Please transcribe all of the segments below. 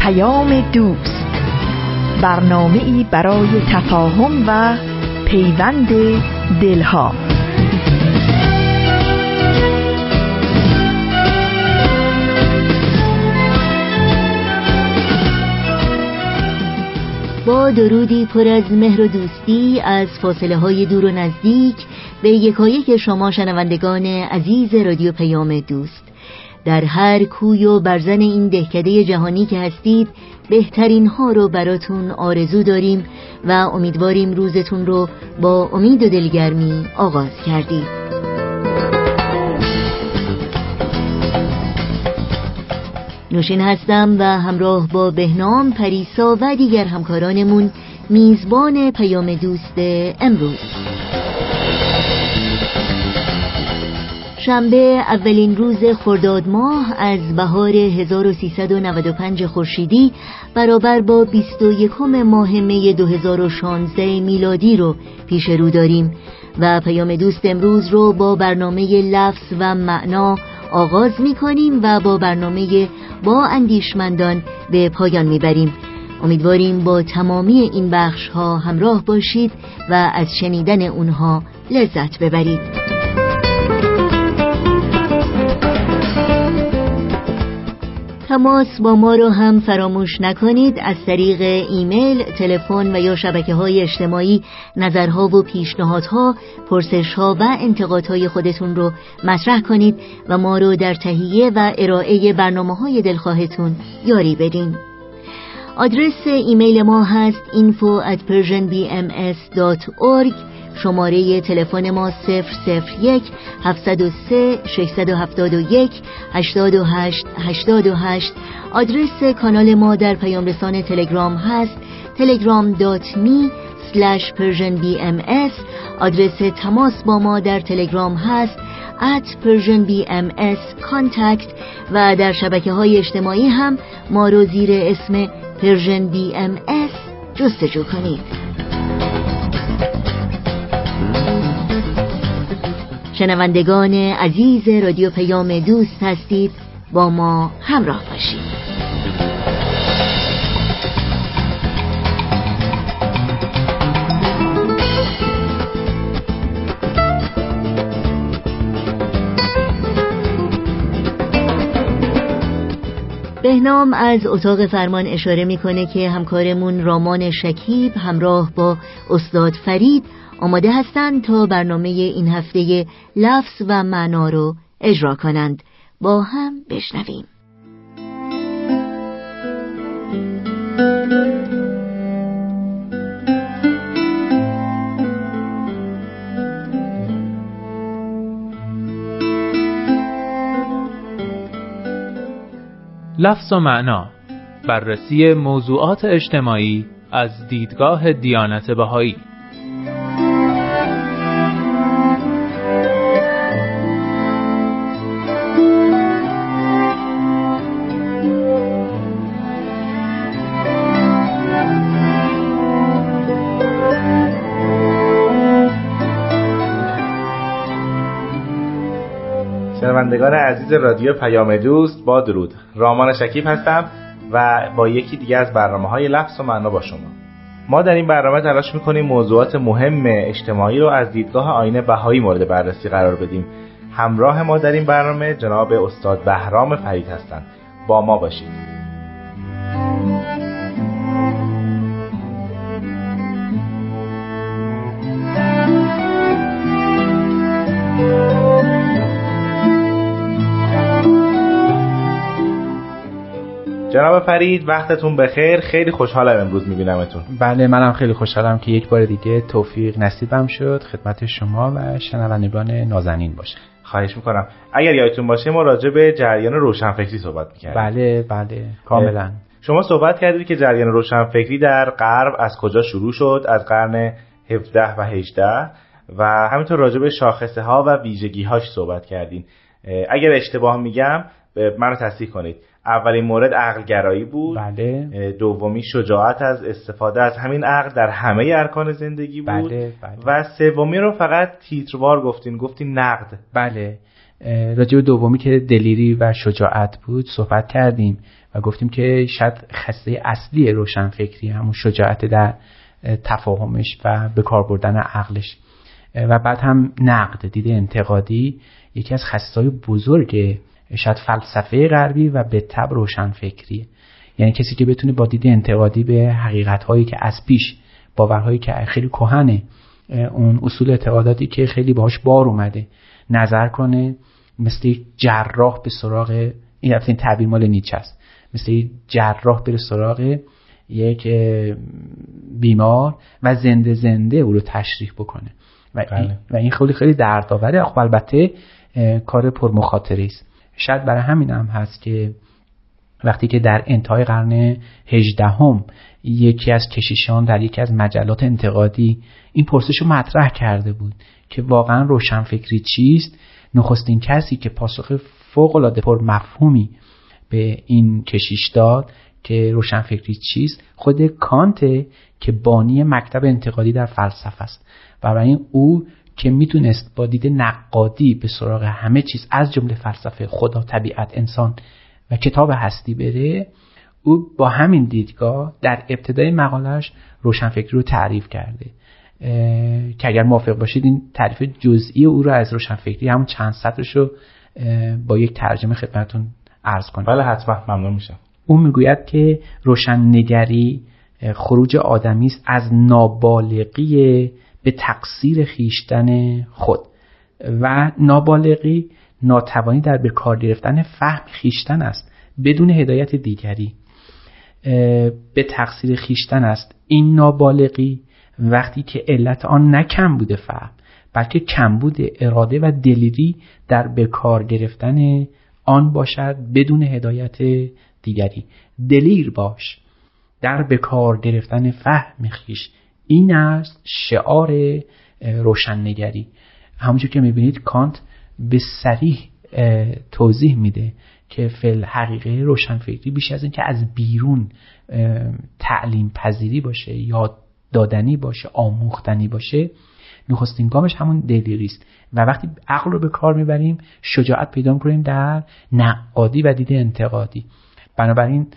دوست، برنامه‌ای برای تفاهم و پیوند دلها. با درودی پر از مهر و دوستی از فاصله های دور و نزدیک به یکایک شما شنوندگان عزیز رادیو پیام دوست، در هر کوی و برزن این دهکده جهانی که هستید، بهترین ها رو براتون آرزو داریم و امیدواریم روزتون رو با امید و دلگرمی آغاز کردید. نوشین هستم و همراه با بهنام، پریسا و دیگر همکارانمون میزبان پیام دوست امروز. شنبه اولین روز خرداد ماه از بهار 1395 خورشیدی برابر با 21 ماه می 2016 میلادی رو پیش رو داریم و پیام دوست امروز رو با برنامه لفظ و معنا آغاز می کنیم و با برنامه با اندیشمندان به پایان می بریم. امیدواریم با تمامی این بخش ها همراه باشید و از شنیدن اونها لذت ببرید. تماس با ما رو هم فراموش نکنید. از طریق ایمیل، تلفن و یا شبکه‌های اجتماعی نظرها و پیشنهادها، پرسش‌ها و انتقادهای خودتون رو مطرح کنید و ما رو در تهیه و ارائه برنامه‌های دلخواهتون یاری بدین. آدرس ایمیل ما هست info@persianbms.org. شماره تلفن ما 001 703 671 88 88. آدرس کانال ما در پیام رسان تلگرام هست telegram.me/persianbms. آدرس تماس با ما در تلگرام هست @persianbmscontact و در شبکه‌های اجتماعی هم ما رو زیر اسم Persian BMS جستجو کنید. شنوندگان عزیز رادیو پیام دوست هستید، با ما همراه باشید. بهنام از اتاق فرمان اشاره میکنه که همکارمون رامان شکیب همراه با استاد فرید آماده هستند تا برنامه این هفته لفظ و معنا رو اجرا کنند. با هم بشنویم. لفظ و معنا، بررسی موضوعات اجتماعی از دیدگاه دیانت بهایی. شنوندگان عزیز رادیو پیام دوست، با درود. رامان شکیب هستم و با یکی دیگه از برنامه‌های لفظ و معنا با شما. ما در این برنامه تلاش می‌کنیم موضوعات مهم اجتماعی رو از دیدگاه آیین بهایی مورد بررسی قرار بدیم. همراه ما در این برنامه جناب استاد بهرام فرید هستند. با ما باشید. جناب فرید، وقتتون بخیر. خیلی خوشحالم امروز میبینمتون. بله، منم خیلی خوشحالم که یک بار دیگه توفیق نصیبم شد خدمت شما و شنوندگان نازنین باشه. خواهش میکنم. اگر یادتون باشه ما راجع به جریان روشنفکری صحبت میکردیم. بله کاملا. شما صحبت کردید که جریان روشنفکری در غرب از کجا شروع شد، از قرن 17 و 18 و همینطور راجع به شاخصه ها و ویژگی هاش صحبت کردین. اگر اشتباه میگم منو تصحیح کنید. اولین مورد عقل گرایی بود. بله. دومی شجاعت از استفاده از همین عقل در همه ارکان زندگی بود. بله. و سومی رو فقط تیتروار گفتین نقد. بله. راجع به دومی که دلیری و شجاعت بود صحبت کردیم و گفتیم که شاید خصله اصلی روشنفکری همون شجاعت در تفاهمش و به کار بردن عقلش. و بعد هم نقد، دید انتقادی، یکی از خصایص بزرگ شاید فلسفه غربی و به تبع روشنفکریه. یعنی کسی که بتونه با دید انتقادی به حقیقت‌هایی که از پیش، باورهایی که خیلی کهنه، اون اصول اعتقاداتی که خیلی باهاش بار اومده نظر کنه، مثل جراح به سراغ، این تعبیر مال نیچه است، مثل جراح بره سراغ یک بیمار و زنده او رو تشریح بکنه و این خیلی خیلی دردآوره. خب البته کار پرمخاطره است. شاید برای همین هم هست که وقتی که در انتهای قرن 18 یکی از کشیشان در یکی از مجلات انتقادی این پرسش رو مطرح کرده بود که واقعا روشنفکری چیست، نخستین کسی که پاسخ فوق‌العاده پرمفهومی به این کشیش داد که روشنفکری چیست خود کانت که بانی مکتب انتقادی در فلسفه است. برای این او که میتونست با دید نقادی به سراغ همه چیز از جمله فلسفه، خدا، طبیعت، انسان و کتاب هستی بره، او با همین دیدگاه در ابتدای مقالش روشنفکری رو تعریف کرده که اگر موافق باشید این تعریف جزئی او رو از روشنفکری همون چند سطرش رو با یک ترجمه خدمتتون عرض کنم. بله حتما، ممنون میشم. او میگوید که روشن‌نگری خروج آدمی است از نابالغی به تقصیر خیشتن خود و نابالغی ناتوانی در به کار گرفتن فهم خیشتن است بدون هدایت دیگری. به تقصیر خیشتن است این نابالغی وقتی که علت آن نه کمبود فهم بلکه کمبود اراده و دلیری در به کار گرفتن آن باشد بدون هدایت دیگری. دلیر باش در به کار گرفتن فهم خیش، این است شعار روشن‌نگری. همونجور که میبینید کانت به صریح توضیح میده که فی الحقیقه روشنفکری بیش از این که از بیرون تعلیم پذیری باشه، یاد دادنی باشه، آموختنی باشه، نخستین گامش همون دلیریست. و وقتی عقل رو به کار میبریم شجاعت پیدا میکنیم در نقادی و دید انتقادی. بنابراین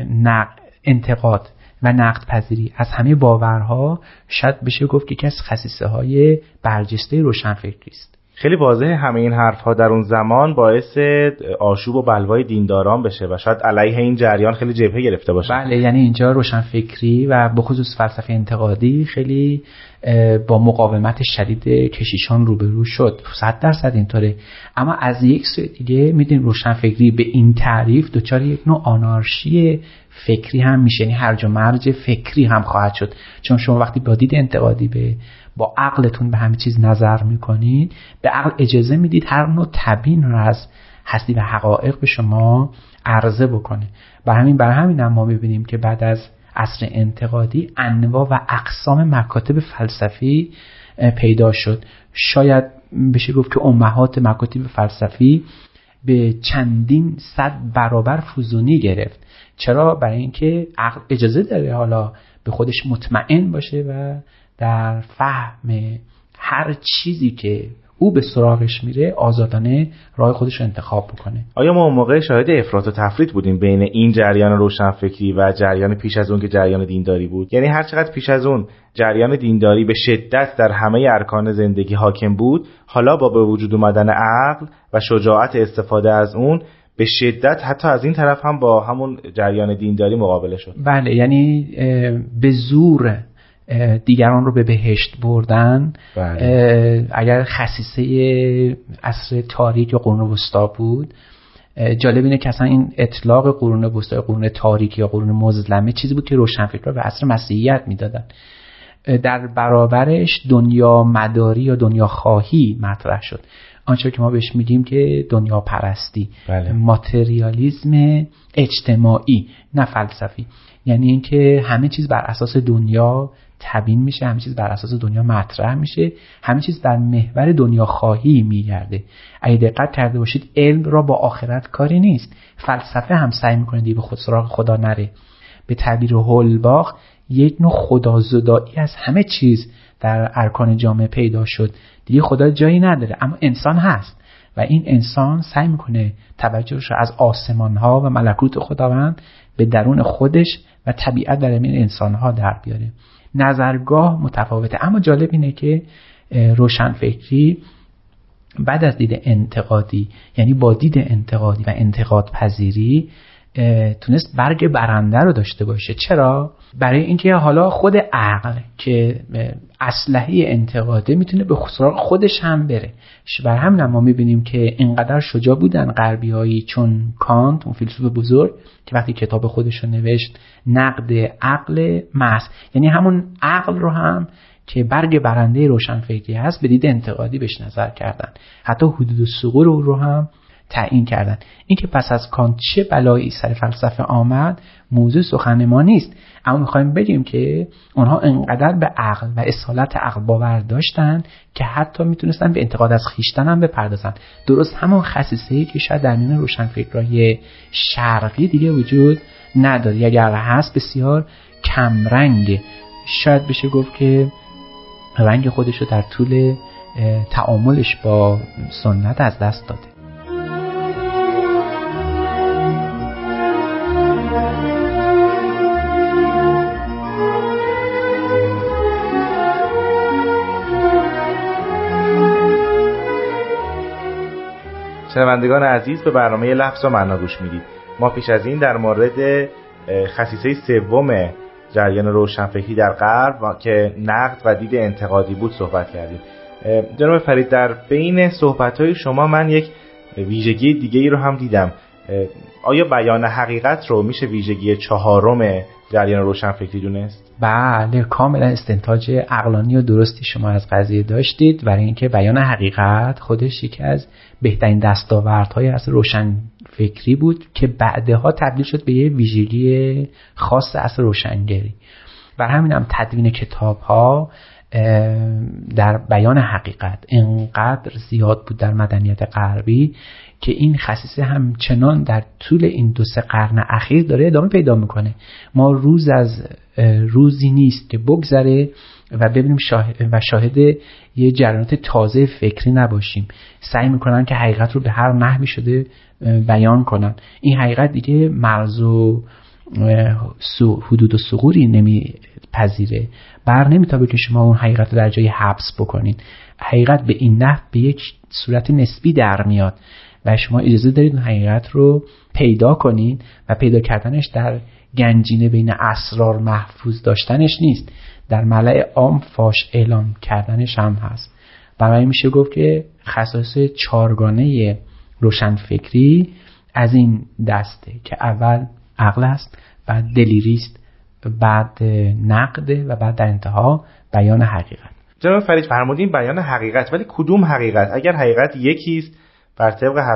انتقاد و نقد پذیری از همه باورها شاید بشه گفت که یکی از خصیصه های برجسته روشنفکری است. خیلی واضحه همه این حرفها در اون زمان باعث آشوب و بلوای دینداران بشه و شاید علیه این جریان خیلی جبهه گرفته باشه. بله، یعنی اینجا روشنفکری و به خصوص فلسفه انتقادی خیلی با مقاومت شدید کشیشان روبرو شد. 100% اینطوره. اما از یک سوی دیگه میدونیم روشنفکری به این تعریف دچار یک نوع آنارشی فکری هم میشه، یعنی هرج و مرج فکری هم خواهد شد. چون شما وقتی با دید انتقادی با عقلتون به همه چیز نظر میکنید، به عقل اجازه میدید هر نوع تبیین رو از هستی و حقایق به شما عرضه بکنه. برای همین هم ما میبینیم که بعد از عصر انتقادی انواع و اقسام مکاتب فلسفی پیدا شد. شاید بشه گفت که امهات مکاتب فلسفی به چندین صد برابر فزونی گرفت. چرا؟ برای اینکه عقل اجازه داره حالا به خودش مطمئن باشه و در فهم هر چیزی که او به سراغش میره آزادانه راه خودش رو انتخاب بکنه. آیا ما اون موقع شاهد افراط و تفریط بودیم بین این جریان روشنفکری و جریان پیش از اون که جریان دینداری بود؟ یعنی هر چقدر پیش از اون جریان دینداری به شدت در همه ارکان زندگی حاکم بود، حالا با به وجود اومدن عقل و شجاعت استفاده از اون به شدت حتی از این طرف هم با همون جریان دینداری مقابله شد. بله، یعنی به زور دیگران رو به بهشت بردن. بله. اگر خصیصه عصر تاریک یا قرون وسطا بود، جالب اینه که اصلا این اطلاق قرون وسطا، قرون تاریک یا قرون مظلمه چیزی بود که روشنفکرها به عصر مسیحیت میدادن. در برابرش دنیا مداری یا دنیا خواهی مطرح شد، آنچه که ما بهش میگیم که دنیا پرستی. بله. ماتریالیسم اجتماعی نه فلسفی، یعنی اینکه همه چیز بر اساس دنیا تبیین میشه، همه چیز بر اساس دنیا مطرح میشه، همه چیز در محور دنیا خواهی میگرده. اگه دقت کرده باشید علم را با آخرت کاری نیست. فلسفه هم سعی میکنه دیگه به خود سراغ خدا نره. به تعبیر هولباخ یک نوع خدازدایی از همه چیز در ارکان جامعه پیدا شد. دیگه خدا جایی نداره، اما انسان هست و این انسان سعی میکنه توجهش رو از آسمان‌ها و ملکوت خداوند به درون خودش و طبیعت در این انسان‌ها در بیاره. نظرگاه متفاوته، اما جالب اینه که روشنفکری بعد از دید انتقادی، یعنی با دید انتقادی و انتقاد پذیری، تونست برگ برنده رو داشته باشه. چرا؟ برای اینکه حالا خود عقل که اسلحه انتقاده میتونه به سراغ خودش هم بره. برای همین ما میبینیم که اینقدر شجاع بودن غربیایی چون کانت، اون فیلسوف بزرگ که وقتی کتاب خودش رو نوشت نقد عقل محض، یعنی همون عقل رو هم که برگ برنده روشنفکری هست به دید انتقادی بهش نظر کردن، حتی حدود الثقور رو هم تعیین کردن. این که پس از کانت چه بلایی سر فلسفه آمد موضوع سخن ما نیست، اما میخوایم بگیم که اونها انقدر به عقل و اصالت عقل باور داشتن که حتی میتونستن به انتقاد از خیشتن هم بپردازن. درست همون خصیصه‌ای که شاید در میان روشنفکرای شرقی دیگه وجود نداره، اگر هست بسیار کم رنگه. شاید بشه گفت که رنگ خودش رو در طول تعاملش با سنت از دست داده. شنوندگان عزیز، به برنامه لفظ و معنا گوش میدید. ما پیش از این در مورد خصیصه سوم جریان روشنفکری در غرب که نقد و دید انتقادی بود صحبت کردیم. جناب فرید، در بین صحبت‌های شما من یک ویژگی دیگه‌ای رو هم دیدم. آیا بیان حقیقت رو میشه ویژگی چهارم جریان روشنفکری دونست؟ بله، کاملا استنتاج عقلانی و درستی شما از قضیه داشتید، برای اینکه بیان حقیقت خودش یکی از بهترین دستاوردهای از روشنفکری بود که بعدها تبدیل شد به یه ویژگی خاص از روشنگری. برای همین هم تدوین کتاب‌ها در بیان حقیقت انقدر زیاد بود در مدنیت غربی که این خصیصه همچنان در طول این 2-3 قرن اخیر داره ادامه پیدا میکنه. ما روز از روزی نیست که بگذره و ببینیم شاهد یه جریانات تازه فکری نباشیم. سعی میکنن که حقیقت رو به هر نحوی شده بیان کنن. این حقیقت دیگه مرز و حدود و ثغوری نمیپذیره، بر نمیتابه که شما اون حقیقت رو در جای حبس بکنین. حقیقت به این نحو به یک صورت نسبی در میاد و شما اجازه دارید اون حقیقت رو پیدا کنین و پیدا کردنش در گنجینه بین اسرار محفوظ داشتنش نیست، در ملأ عام فاش اعلام کردنش هم هست. برای میشه گفت که خصایص چهارگانه روشنفکری از این دسته که اول عقل است، بعد دلیری است، بعد نقد و بعد در انتها بیان حقیقت. جناب فرید فرمودین بیان حقیقت، ولی کدوم حقیقت؟ اگر حقیقت یکیست بر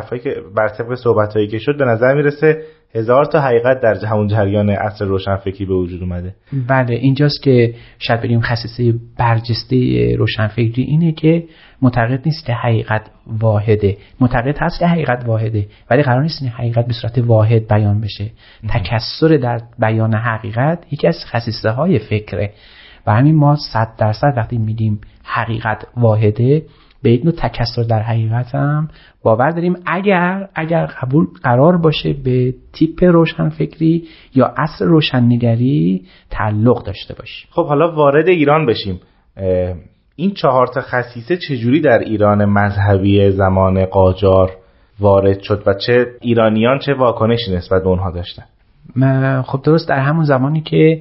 طبق صحبتایی که شد به نظر میرسه 1000 تا حقیقت در همون جریان عصر روشنفکری به وجود اومده. بله، اینجاست که شاید بگیم خصیصه برجسته روشنفکری اینه که معتقد نیست که حقیقت واحده. معتقد هست که حقیقت واحده، ولی قرار نیست این حقیقت به صورت واحد بیان بشه. تکثر در بیان حقیقت یکی از خصیصه های فکره و همین ما 100% وقتی میگیم حقیقت واحده به یک نوع تکثر در حقیقت هم باور داریم، اگر قرار باشه به تیپ روشنفکری یا عصر روشننگری تعلق داشته باشه. خب حالا وارد ایران بشیم. این 4 تا خصیصه چجوری در ایران مذهبی زمان قاجار وارد شد و چه ایرانیان چه واکنشی نسبت به اونها داشتن؟ خب درست در همون زمانی که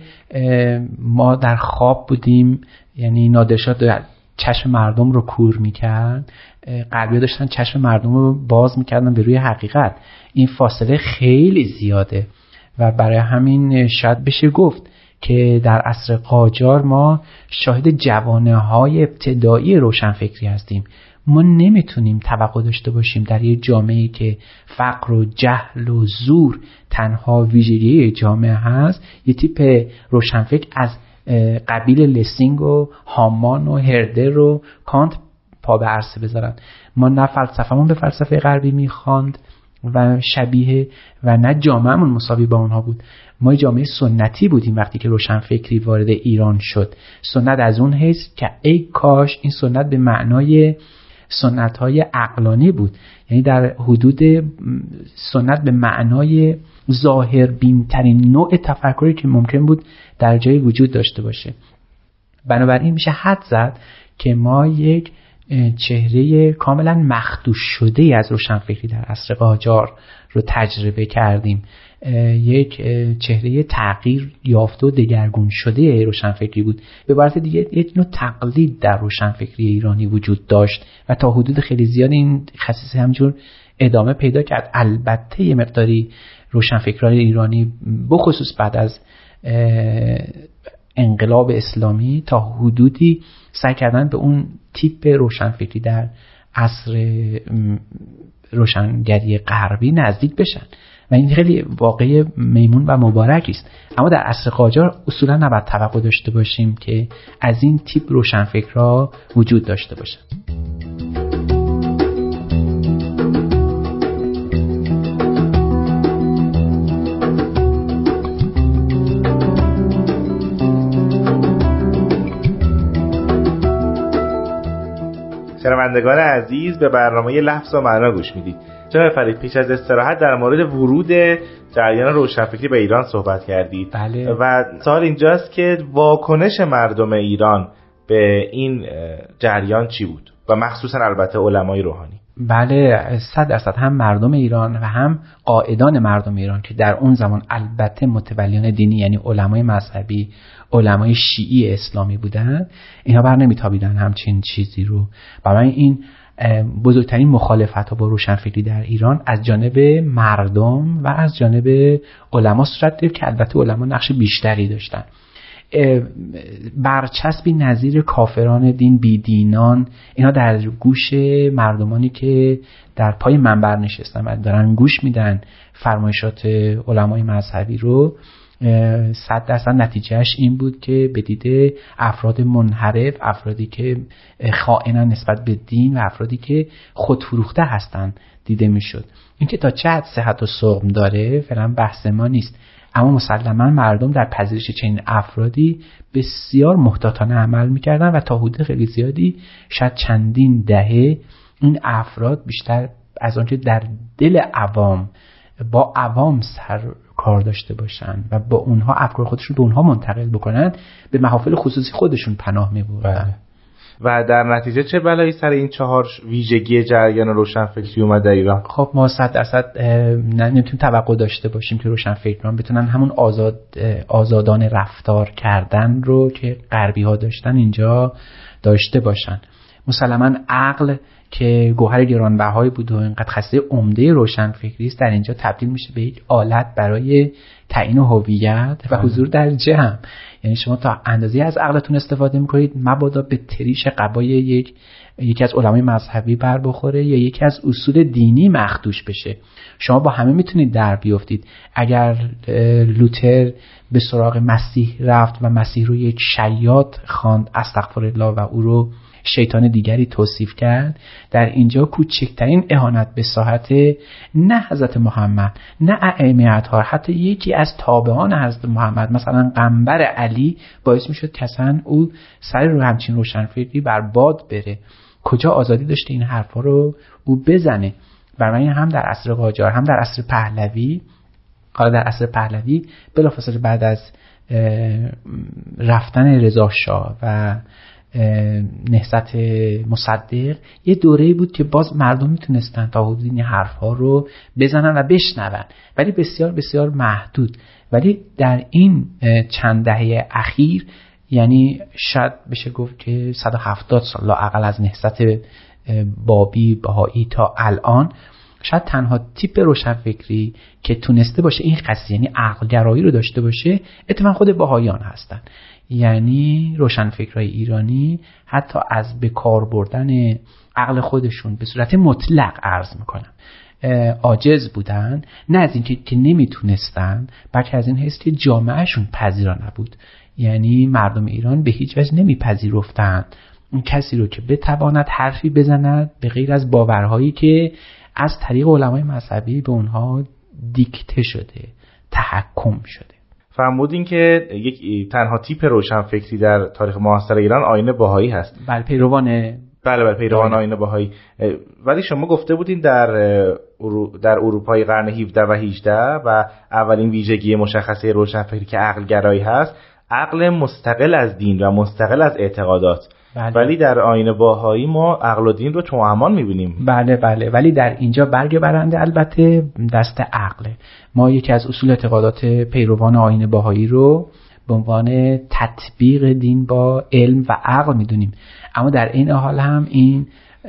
ما در خواب بودیم، یعنی نادرشاه در چشم مردم رو کور میکرد، غربی‌ها داشتن چشم مردم رو باز میکردن به روی حقیقت. این فاصله خیلی زیاده و برای همین شاید بشه گفت که در عصر قاجار ما شاهد جوانه‌های ابتدایی روشنفکری هستیم. ما نمیتونیم توقع داشته باشیم در یک جامعه‌ای که فقر و جهل و زور تنها ویژگی جامعه هست یه تیپ روشنفکر از قبیل لسینگ و هامان و هردر و کانت پا به عرصه بذارن. ما نه فلسفه‌مون به فلسفه غربی میخواند و شبیه و نه جامعه‌مون مساوی با اونها بود. ما جامعه سنتی بودیم وقتی که روشنفکری وارد ایران شد. سنت از اون حیث که ای کاش این سنت به معنای سنت‌های عقلانی بود، یعنی در حدود سنت به معنای ظاهر بین‌ترین نوع تفکری که ممکن بود در جای وجود داشته باشه. بنابراین میشه حد زد که ما یک چهره کاملا مخدوش شده از روشنفکری در عصر قاجار رو تجربه کردیم. یک چهره تغییر یافته و دگرگون شده روشنفکری بود. به عبارت دیگه یک نوع تقلید در روشنفکری ایرانی وجود داشت و تا حدود خیلی زیاد این خصیصه همجور ادامه پیدا کرد. البته یه مقداری روشنفکران ایرانی بخصوص بعد از انقلاب اسلامی تا حدودی سعی کردن به اون تیپ روشنفکری در عصر روشنگری غربی نزدیک بشن و این خیلی واقعی میمون و مبارکی است. اما در عصر قاجار اصولا نباید توقع داشته باشیم که از این تیپ روشنفکرها وجود داشته باشن. شنوندگان عزیز، به برنامه لفظ و معنا گوش میدید. جناب فرید، پیش از استراحت در مورد ورود جریان روشنفکری به ایران صحبت کردید. بله. و سوال اینجاست که واکنش مردم ایران به این جریان چی بود و مخصوصا البته علمای روحانی؟ بله 100% هم مردم ایران و هم قائدان مردم ایران که در اون زمان البته متولیان دینی یعنی علمای مذهبی، علمای شیعی اسلامی بودن، اینا بر نمیتابیدن همچین چیزی رو. برای این بزرگترین مخالفت‌ها با روشنفکری در ایران از جانب مردم و از جانب علما صورت گرفت که البته علما نقش بیشتری داشتن. برچسبی نظیر کافران دین، بیدینان، اینا در گوش مردمانی که در پای منبر نشستن و دارن گوش میدن فرمایشات علمای مذهبی رو، 100% نتیجهش این بود که به دید افراد منحرف، افرادی که خائنن نسبت به دین و افرادی که خودفروخته هستن دیده میشد. اینکه تا چه حد صحت و سقم داره فعلا بحث ما نیست، اما مسلما مردم در پذیرش چنین افرادی بسیار محتاطانه عمل میکردن و تا حدود خیلی زیادی شاید چندین دهه این افراد بیشتر از آنکه در دل عوام با عوام سر کار داشته باشن و با اونها افکار خودشون به اونها منتقل بکنن، به محافل خصوصی خودشون پناه میبردن. و در نتیجه چه بلایی سر این 4 ویژگی جریان روشنفکری اومد در ایران؟ خب ما 100% نمیتونیم توقع داشته باشیم که روشنفکران بتونن همون آزادانه رفتار کردن رو که غربی ها داشتن اینجا داشته باشن. مسلماً عقل که گوهر گرانبهایی بود و اینقدر خاصه عمده روشنفکری است، در اینجا تبدیل میشه به یک آلت برای تعیین هویت و حضور در جمع. یعنی شما تا اندازه‌ای از عقلتون استفاده میکنید مبادا به تریش قبای یکی از علمای مذهبی بر بخوره یا یکی از اصول دینی مخدوش بشه. شما با همه میتونید در بیافتید. اگر لوتر به سراغ مسیح رفت و مسیح رو یک شیاط خواند استغفرالله و او رو شیطان دیگری توصیف کرد، در اینجا کوچکترین اهانت به ساحت نه حضرت محمد نه ائمه اطهار، حتی یکی از تابعان حضرت محمد مثلا قنبر علی باعث میشد که اصلا او سر رو همچین روشنفکری بر باد بره. کجا آزادی داشته این حرفا رو او بزنه؟ برای هم در عصر قاجار هم در عصر پهلوی، حالا در عصر پهلوی بلافاصله بعد از رفتن رضا شاه و نهضت مصدق یه دوره‌ای بود که باز مردم میتونستن تا حدودی این حرف‌ها رو بزنن و بشنون، ولی بسیار بسیار محدود. ولی در این چند دهه اخیر، یعنی شاید بشه گفت که 170 سال لااقل از نهضت بابی بهایی تا الان، شاید تنها تیپ روشنفکری که تونسته باشه این قضیه یعنی عقلگرایی رو داشته باشه اتفاقا خود بهاییان هستن. یعنی روشنفکرای ایرانی حتی از به کار بردن عقل خودشون به صورت مطلق عرض میکنن عاجز بودن، نه از اینکه که نمیتونستن، بلکه از این حیث که جامعهشون پذیرا نبود. یعنی مردم ایران به هیچ وجه نمیپذیرفتن اون کسی رو که بتواند حرفی بزند به غیر از باورهایی که از طریق علمای مذهبی به اونها دیکته شده، تحکم شده. فرمودین که یک تنها تیپ روشنفکری در تاریخ معاصر ایران آیین بهایی هست. بله، پیروان بله پیروان آیین بهایی. ولی شما گفته بودین در اروپای قرن 17 و 18 و اولین ویژگی مشخصه روشنفکری که عقل گرایی هست، عقل مستقل از دین و مستقل از اعتقادات. بله. ولی در آیین بهایی ما عقل و دین رو توأمان می‌بینیم. بله ولی در اینجا برگ برنده البته دست عقله. ما یکی از اصول اعتقادات پیروان آیین بهایی رو به عنوان تطبیق دین با علم و عقل میدونیم، اما در این حال هم این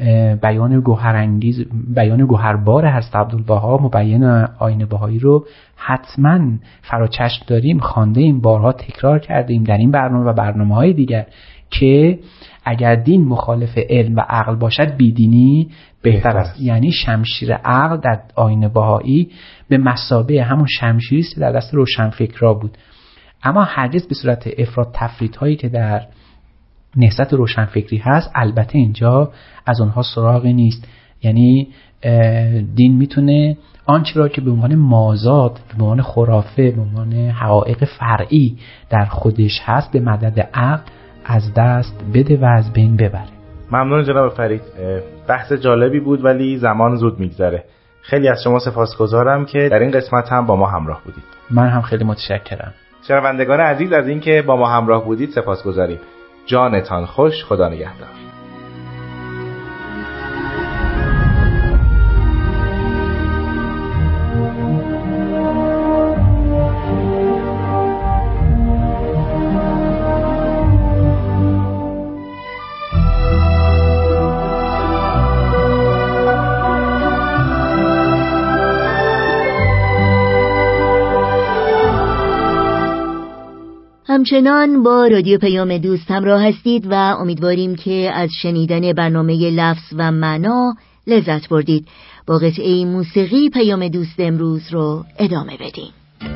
بیان گوهربار حضرت عبدالبها مبین آیین بهایی رو حتما فراچشم داریم، خواندیم، بارها تکرار کردیم در این برنامه و برنامه‌های دیگر که اگر دین مخالف علم و عقل باشد بیدینی بهتر است. یعنی شمشیر عقل در آیین بهایی به مثابه همون شمشیری است در دست روشنفکرا بود، اما هرگز به صورت افراط تفریط هایی که در نهضت روشنفکری هست البته اینجا از اونها سراغی نیست. یعنی دین میتونه آنچه را که به عنوان مازاد، به عنوان خرافه، به عنوان حقایق فرعی در خودش هست به مدد عقل از دست بده و از بین ببره. ممنون جناب فرید، بحث جالبی بود ولی زمان زود میگذره. خیلی از شما سپاسگزارم که در این قسمت هم با ما همراه بودید. من هم خیلی متشکرم. شنوندگان عزیز از اینکه با ما همراه بودید سپاسگزاریم. جانتان خوش، خدا نگهدار. همچنان با رادیو پیام دوست همراه هستید و امیدواریم که از شنیدن برنامه لفظ و معنا لذت بردید. با قطعه موسیقی پیام دوست امروز رو ادامه بدیم.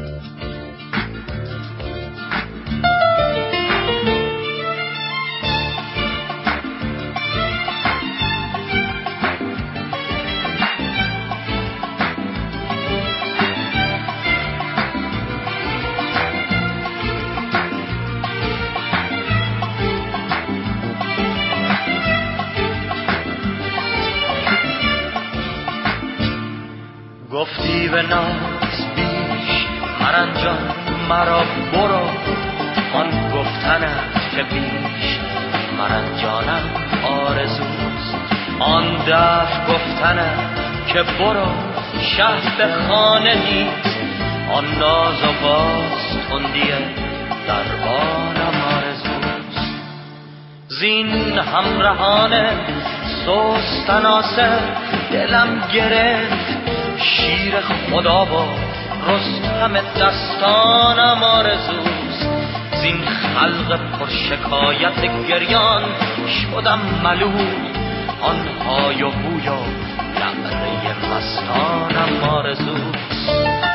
گفتی به ناز بیش مرنجان مرا برو، آن گفتنت که بیش مرنجانم آرزوست، آن دفع گفتنت که برو شهر به خانه نیست، آن ناز و باز تندیه دربارم آرزوست. زین همراهانه سوست ناصر دلم گرفت، شیر خدا و رستم دستانم آرزوست. زین خلق پر شکایت گریان شدم ملول، آن های و بوی و نعره مستانم آرزوست.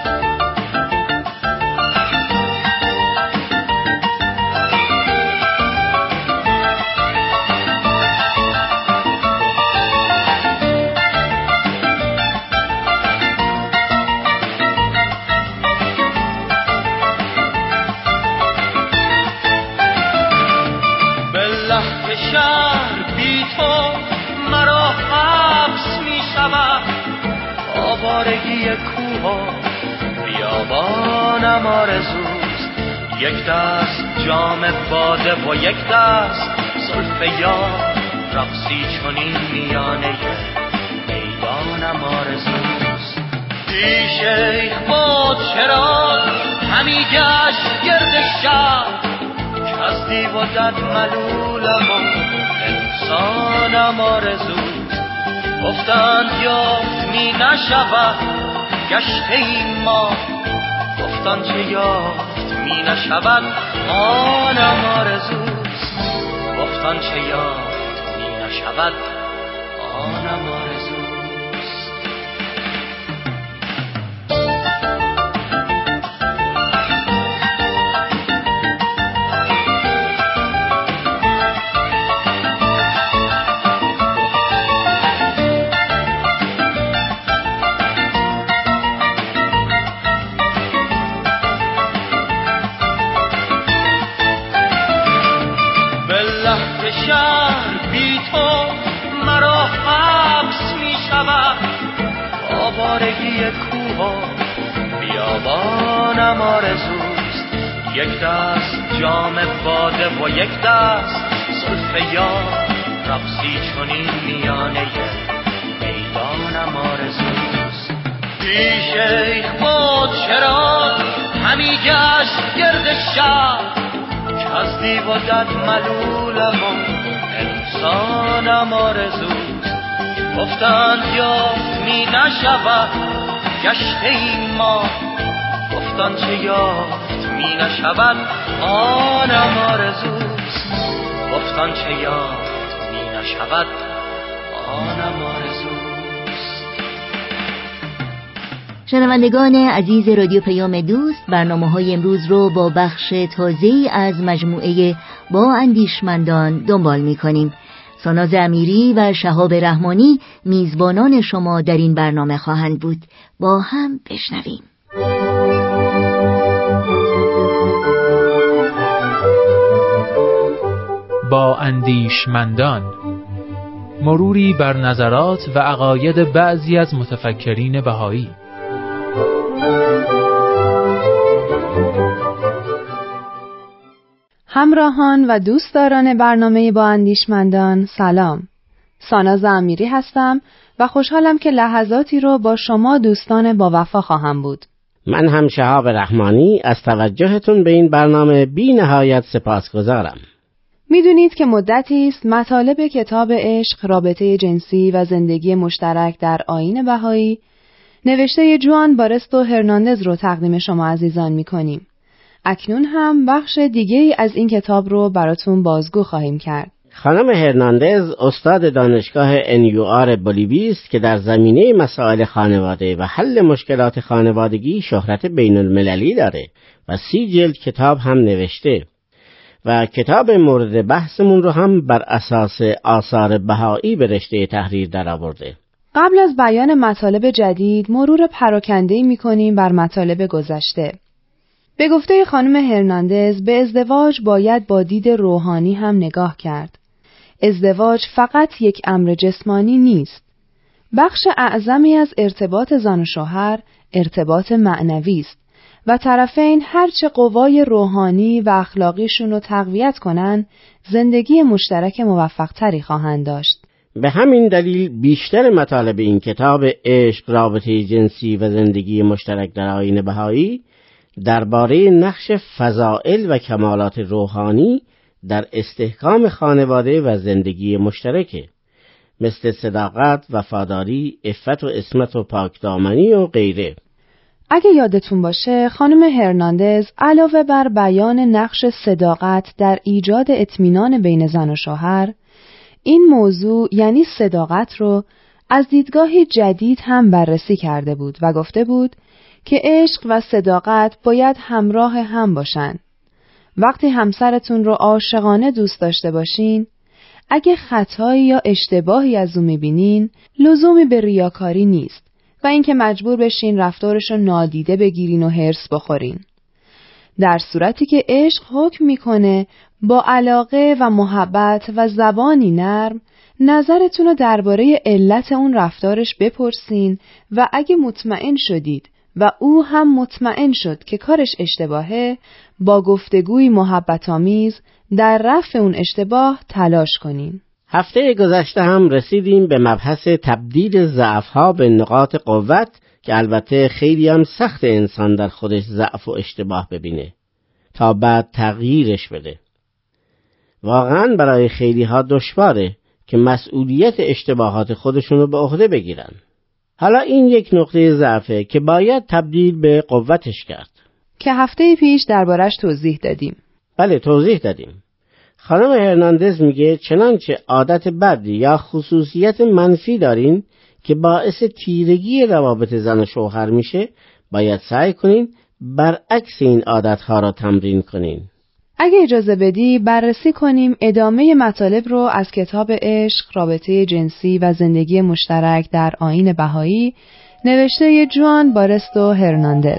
شهر بی تو مرا حبس می شود، آوارگی کوه و بیابانم آرزوست. یک دست جام باده و یک دست زلف یار، رقصی چنین میانه میدانم آرزوست. بی شیخ با چرا همی گشت گرد شهر، از دیو و دد ملولم و انسانم آرزوست. گفتند یافت می نشود گشته این ما، گفتند چه یافت می نشود آنم آرزوست. گفتند چه یافت می نشود آنم آرزوست. شهر بی تو روی کوه و بیابانم آرزوست، یک دست جام باده و یک دست زلف یار، رقصی چنین میانه میدانم آرزوست. بی شیخ بود چرا همی گشت گرد شهر، که از دیو و دد ملولم و انسانم آرزوست. گفتند یافت می نشود گشته این ما، گفتند چه یافت می نشود آنم آرزوست، گفتند چه یافت می نشود آنم آرزوست. شنوندگان عزیز رادیو پیام دوست، برنامه‌های امروز رو با بخش تازه‌ای از مجموعه با اندیشمندان دنبال می‌کنیم. ساناز امیری و شهاب رحمانی میزبانان شما در این برنامه خواهند بود. با هم بشنویم. با اندیشمندان، مروری بر نظرات و عقاید بعضی از متفکرین بهایی. همراهان و دوستداران برنامه با اندیشمندان، سلام. ساناز امیری هستم و خوشحالم که لحظاتی رو با شما دوستان با وفا خواهم بود. من هم شهاب رحمانی از توجهتون به این برنامه بی نهایت سپاسگزارم. میدونید که مدتی است مطالب کتاب عشق، رابطه جنسی و زندگی مشترک در آیین بهایی نوشته جوان بارستو هرناندز رو تقدیم شما عزیزان میکنیم. اکنون هم بخش دیگه‌ای از این کتاب رو براتون بازگو خواهیم کرد. خانم هرناندز استاد دانشگاه NUR بولیوی است که در زمینه مسائل خانواده و حل مشکلات خانوادگی شهرت بین المللی داره و 30 جلد کتاب هم نوشته و کتاب مورد بحثمون رو هم بر اساس آثار بهایی به رشته تحریر درآورده. قبل از بیان مطالب جدید مرور پراکنده‌ای می‌کنیم بر مطالب گذشته. به گفته خانم هرناندز به ازدواج باید با دید روحانی هم نگاه کرد. ازدواج فقط یک امر جسمانی نیست. بخش اعظمی از ارتباط زن و شوهر ارتباط معنوی است و طرفین هرچه قوای روحانی و اخلاقیشون رو تقویت کنن، زندگی مشترک موفق‌تری خواهند داشت. به همین دلیل بیشتر مطالب این کتاب عشق، رابطه جنسی و زندگی مشترک در آیین بهایی درباره نقش فضائل و کمالات روحانی در استحکام خانواده و زندگی مشترکه، مثل صداقت، وفاداری، عفت و عصمت و پاکدامنی و غیره. اگه یادتون باشه خانم هرناندز علاوه بر بیان نقش صداقت در ایجاد اطمینان بین زن و شوهر، این موضوع یعنی صداقت رو از دیدگاهی جدید هم بررسی کرده بود و گفته بود که عشق و صداقت باید همراه هم باشن. وقتی همسرتون رو عاشقانه دوست داشته باشین، اگه خطایی یا اشتباهی از اون میبینین، لزومی به ریاکاری نیست و اینکه مجبور بشین رفتارش رو نادیده بگیرین و هرس بخورین. در صورتی که عشق حکم میکنه با علاقه و محبت و زبانی نرم نظرتون رو درباره علت اون رفتارش بپرسین و اگه مطمئن شدید و او هم مطمئن شد که کارش اشتباهه، با گفتگوی محبت‌آمیز در رفع اون اشتباه تلاش کنین. هفته گذشته هم رسیدیم به مبحث تبدیل ضعف‌ها به نقاط قوت که البته خیلی هم سخت انسان در خودش ضعف و اشتباه ببینه تا بعد تغییرش بده. واقعاً برای خیلی ها دشواره که مسئولیت اشتباهات خودشون رو به عهده بگیرن. حالا این یک نقطه ضعفه که باید تبدیل به قوتش کرد که هفته پیش دربارش توضیح دادیم. بله توضیح دادیم. خانم هرناندز میگه چنانچه عادت بد یا خصوصیت منفی دارین که باعث تیرگی روابط زن و شوهر میشه، باید سعی کنین برعکس این عادتها را تمرین کنین. اگه اجازه بدی بررسی کنیم ادامه مطالب رو از کتاب عشق، رابطه جنسی و زندگی مشترک در آیین بهایی نوشته جوان بارستو هرناندز.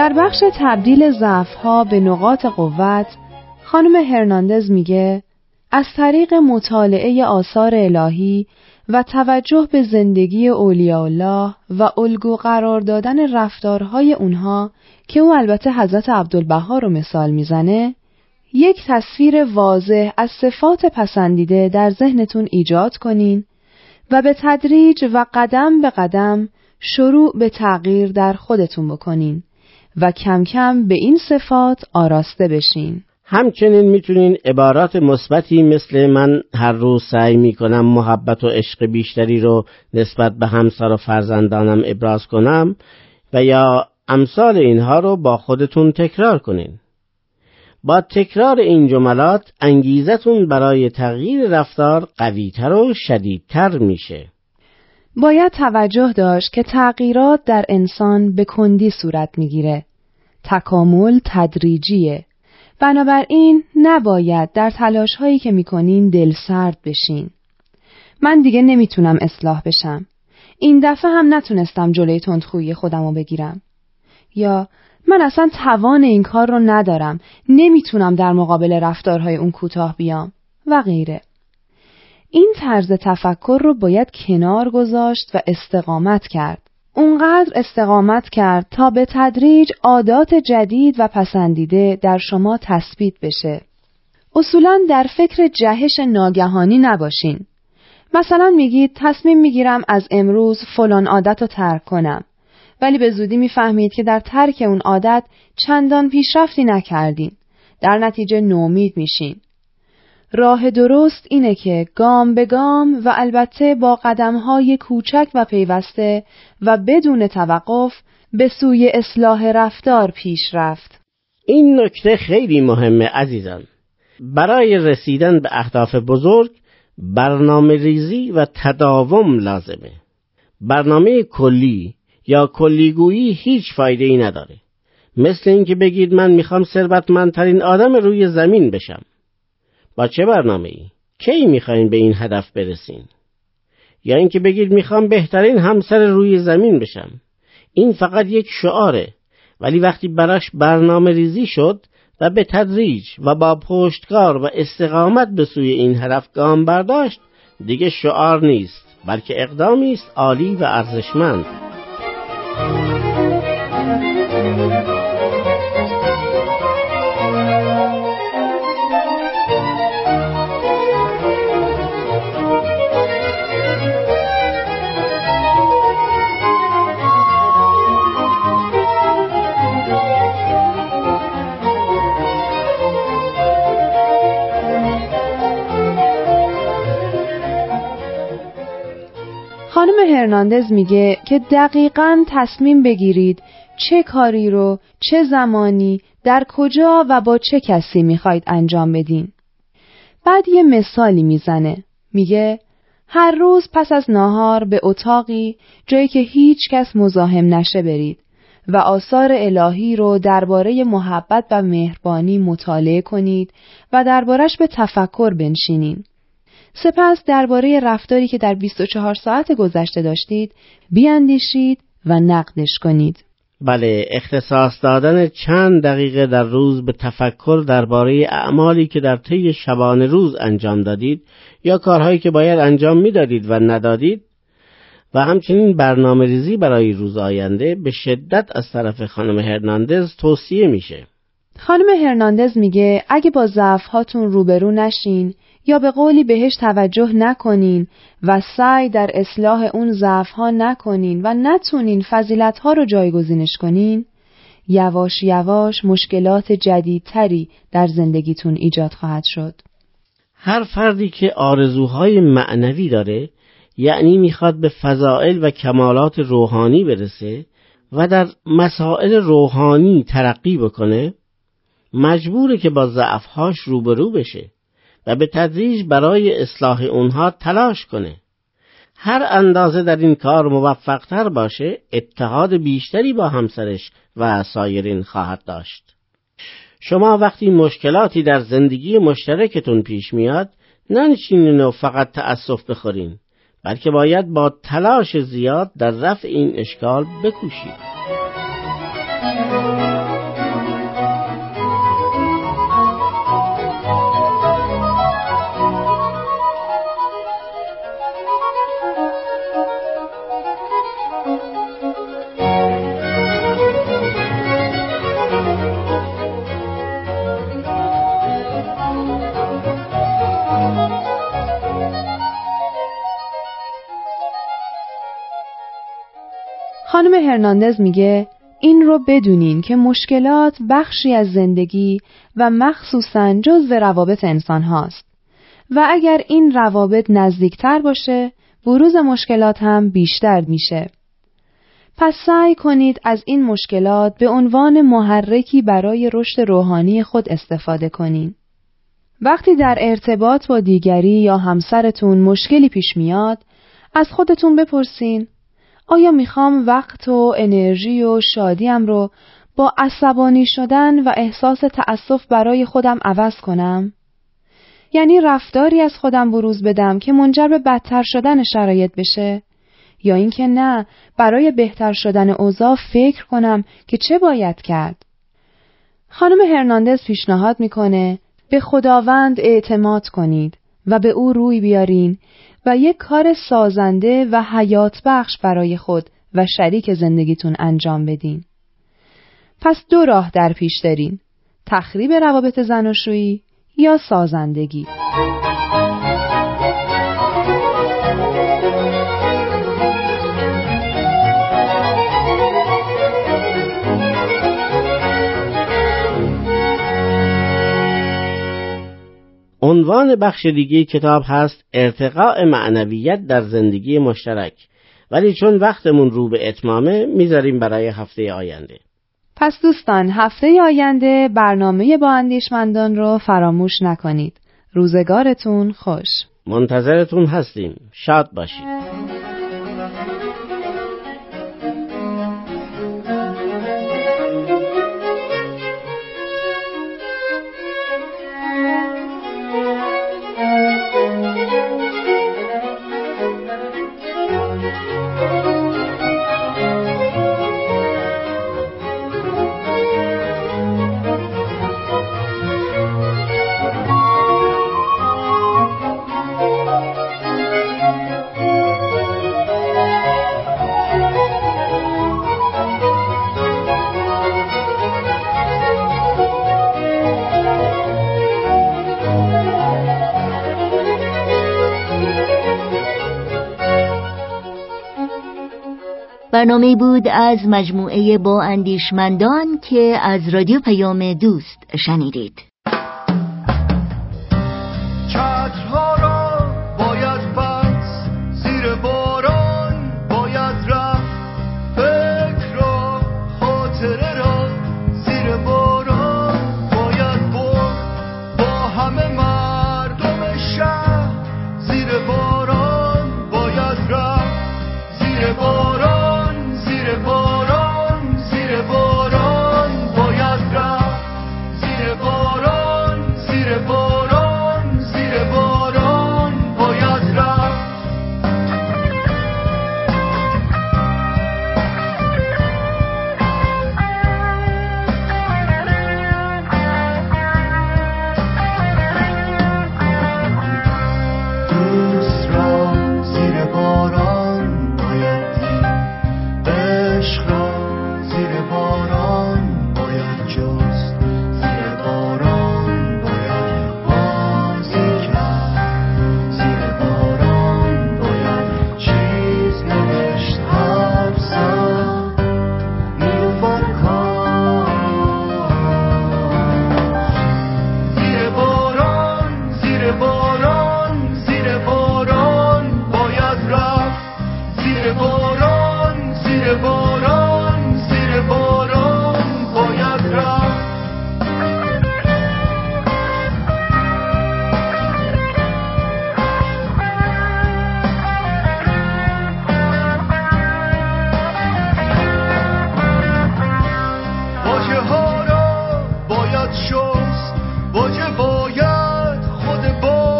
در بخش تبدیل ضعف‌ها به نقاط قوت، خانم هرناندز میگه از طریق مطالعه آثار الهی و توجه به زندگی اولیاء الله و الگو قرار دادن رفتارهای اونها که او البته حضرت عبدالبها رو مثال میزنه، یک تصویر واضح از صفات پسندیده در ذهنتون ایجاد کنین و به تدریج و قدم به قدم شروع به تغییر در خودتون بکنین و کم کم به این صفات آراسته بشین. همچنین میتونین عبارات مثبتی مثل من هر روز سعی میکنم محبت و عشق بیشتری رو نسبت به همسر و فرزندانم ابراز کنم و یا امثال اینها رو با خودتون تکرار کنین. با تکرار این جملات انگیزتون برای تغییر رفتار قوی‌تر و شدیدتر میشه. باید توجه داشت که تغییرات در انسان به کندی صورت میگیره. تکامل تدریجیه. بنابراین نباید در تلاش‌هایی که میکنین دلسرد بشین. من دیگه نمیتونم اصلاح بشم. این دفعه هم نتونستم جلوی تندخویی خودمو بگیرم. یا من اصلا توان این کار رو ندارم. نمیتونم در مقابل رفتارهای اون کوتاه بیام و غیره. این طرز تفکر رو باید کنار گذاشت و استقامت کرد. اونقدر استقامت کرد تا به تدریج عادات جدید و پسندیده در شما تثبیت بشه. اصولاً در فکر جهش ناگهانی نباشین. مثلا میگید تصمیم میگیرم از امروز فلان عادت رو ترک کنم. ولی به زودی میفهمید که در ترک اون عادت چندان پیشرفتی نکردین. در نتیجه نومید میشین. راه درست اینه که گام به گام و البته با قدم‌های کوچک و پیوسته و بدون توقف به سوی اصلاح رفتار پیش رفت. این نکته خیلی مهمه عزیزان. برای رسیدن به اهداف بزرگ برنامه ریزی و تداوم لازمه. برنامه کلی یا کلیگویی هیچ فایده ای نداره. مثل اینکه بگید من میخوام ثروتمندترین آدم روی زمین بشم. با چه برنامه‌ای؟ کی میخواین به این هدف برسین؟ یا اینکه بگید میخوام بهترین همسر روی زمین بشم. این فقط یک شعاره، ولی وقتی براش برنامه ریزی شد و به تدریج و با پشتکار و استقامت به سوی این هدف گام برداشت، دیگه شعار نیست، بلکه اقدامی است عالی و ارزشمند. خانم هرناندز میگه که دقیقاً تصمیم بگیرید چه کاری رو چه زمانی در کجا و با چه کسی میخواید انجام بدین. بعد یه مثالی میزنه. میگه هر روز پس از ناهار به اتاقی جایی که هیچ کس مزاحم نشه برید و آثار الهی رو درباره محبت و مهربانی مطالعه کنید و دربارش به تفکر بنشینین. سپس درباره رفتاری که در 24 ساعت گذشته داشتید بیاندیشید و نقدش کنید. بله، اختصاص دادن چند دقیقه در روز به تفکر درباره اعمالی که در طی شبانه روز انجام دادید یا کارهایی که باید انجام میدادید و ندادید و همچنین برنامه‌ریزی برای روز آینده به شدت از طرف خانم هرناندز توصیه میشه. خانم هرناندز میگه اگه با ضعف‌هاتون روبرو نشین یا به قولی بهش توجه نکنین و سعی در اصلاح اون ضعف‌ها نکنین و نتونین فضیلت‌ها رو جایگزینش کنین، یواش یواش مشکلات جدیدتری در زندگیتون ایجاد خواهد شد. هر فردی که آرزوهای معنوی داره، یعنی میخواد به فضائل و کمالات روحانی برسه و در مسائل روحانی ترقی بکنه، مجبوره که با ضعف‌هاش روبرو بشه و به تدریج برای اصلاح اونها تلاش کنه. هر اندازه در این کار موفق‌تر باشه، اتحاد بیشتری با همسرش و سایرین خواهد داشت. شما وقتی مشکلاتی در زندگی مشترکتون پیش میاد، ننشینین و فقط تأسف بخورین، بلکه باید با تلاش زیاد در رفع این اشکال بکوشید. خانم هرناندز میگه این رو بدونین که مشکلات بخشی از زندگی و مخصوصاً جزء روابط انسان هاست و اگر این روابط نزدیکتر باشه بروز مشکلات هم بیشتر میشه. پس سعی کنید از این مشکلات به عنوان محرکی برای رشد روحانی خود استفاده کنین. وقتی در ارتباط با دیگری یا همسرتون مشکلی پیش میاد، از خودتون بپرسین آیا میخوام وقت و انرژی و شادیم رو با عصبانی شدن و احساس تأسف برای خودم عوض کنم؟ یعنی رفتاری از خودم بروز بدم که منجر به بدتر شدن شرایط بشه؟ یا اینکه نه، برای بهتر شدن اوضاع فکر کنم که چه باید کرد؟ خانم هرناندز پیشنهاد میکنه به خداوند اعتماد کنید و به او روی بیارین و یک کار سازنده و حیات بخش برای خود و شریک زندگیتون انجام بدین. پس دو راه در پیش دارین: تخریب روابط زناشویی یا سازندگی. عنوان بخش دیگه کتاب هست ارتقاء معنویت در زندگی مشترک، ولی چون وقتمون رو به اتمامه میذاریم برای هفته آینده. پس دوستان هفته آینده برنامه با اندیشمندان رو فراموش نکنید. روزگارتون خوش. منتظرتون هستیم. شاد باشید. برنامه بود از مجموعه با اندیشمندان که از رادیو پیام دوست شنیدید. چترها را باید بست، زیر باران باید رفت، فکر را خاطره را زیر باران باید برد، با همه مردم شهر زیر باران باید رفت، زیر باران زیر باران زیر باران باید رفت، زیر باران زیر باران زیر باران باید رفت. دوست را زیر باران باید دید، عشق را زیر باران باید جست، زیر باران باید بازی کرد، زیر باران باید چیز نوشت، حرف زد، نیلوفر کاشت، زیر باران زیر باران زیر باران باید رفت، زیر باران زیر باران زیر باران باید رفت. باجه ها را باید شست، باجه باید خود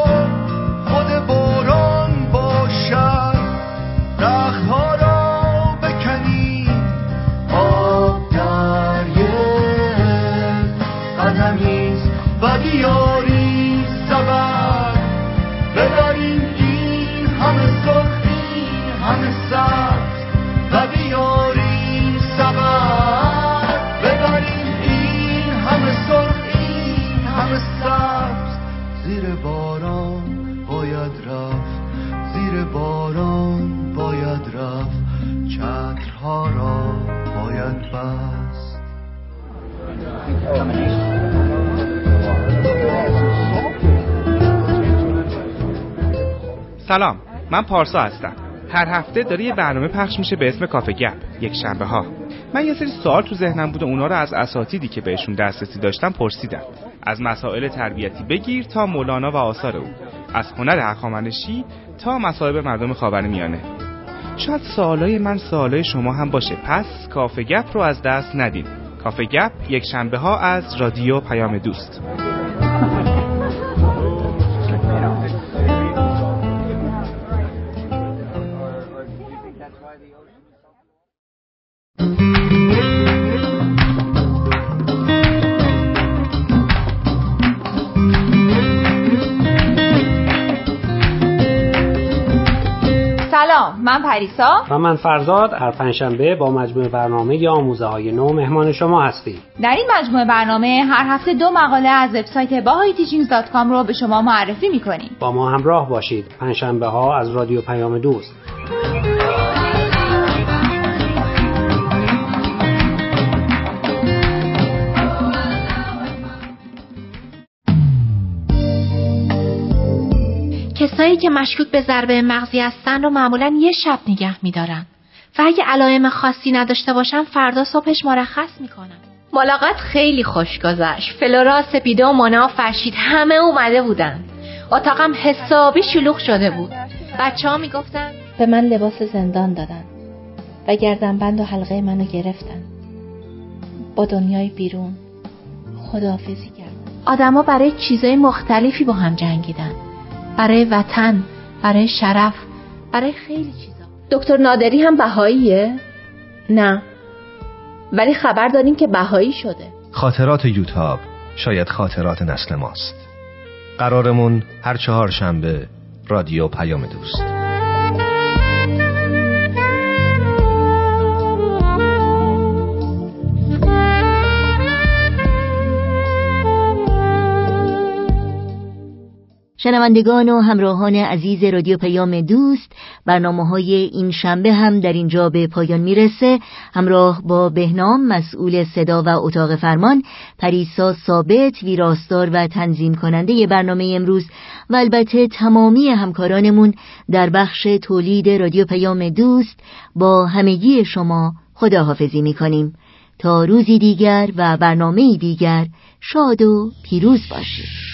باران باشد، رختها را بکنیم آب دریه قدمیست و بیاری زبر، ببریم این همه سرخی همه سبز و بیاری زبر، ببریم این همه سرخی همه سبز، زیر باران باید رفت، زیر باران باید رفت، چترها را سلام، من پارسا هستم. هر هفته داره یه برنامه پخش میشه به اسم کافه گپ، یک شنبه ها. من یه سری سوال تو ذهنم بود و اونا رو از اساتیدی که بهشون دسترسی داشتم پرسیدم. از مسائل تربیتی بگیر تا مولانا و آثار او، از هنر هخامنشی تا مصائب مردم خاورمیانه. شاید سوالای من سوالای شما هم باشه، پس کافه گپ رو از دست ندین. کافه گپ یک شنبه ها از رادیو پیام دوست. سلام، من پریسا و من فرزاد. هر پنجشنبه با مجموعه برنامه آموزه های نو مهمان شما هستیم. در این مجموعه برنامه هر هفته 2 مقاله از وبسایت bahai-teachings.com رو به شما معرفی می‌کنیم. با ما همراه باشید. پنجشنبه ها از رادیو پیام دوست. کسایی که مشکوک به ضربه مغزی هستن رو معمولاً یه شب نگه می‌دارن و اگه علائم خاصی نداشته باشن فردا صبحش مرخص میکنن. ملاقات خیلی خوش گذشت. فلورا، سپیده و مونا و فرشید همه اومده بودن. اتاقم حسابی شلوغ شده بود. بچه‌ها میگفتن به من لباس زندان دادن و گردنبند و حلقه منو گرفتن. با دنیای بیرون خداحافظی کردن. آدما برای چیزای مختلفی با هم جنگیدن. برای وطن، برای شرف، برای خیلی چیزا. دکتر نادری هم بهاییه؟ نه، ولی خبر داریم که بهایی شده. خاطرات یوتاب شاید خاطرات نسل ماست. قرارمون هر 4 شنبه رادیو پیام دوست. شنوندگان و همراهان عزیز رادیو پیام دوست، برنامه‌های این شنبه هم در اینجا به پایان میرسه. همراه با بهنام مسئول صدا و اتاق فرمان، پریسا ثابت ویراستار و تنظیم کننده برنامه امروز و البته تمامی همکارانمون در بخش تولید رادیو پیام دوست، با همگی شما خداحافظی میکنیم. تا روزی دیگر و برنامه‌ای دیگر، شاد و پیروز باشید.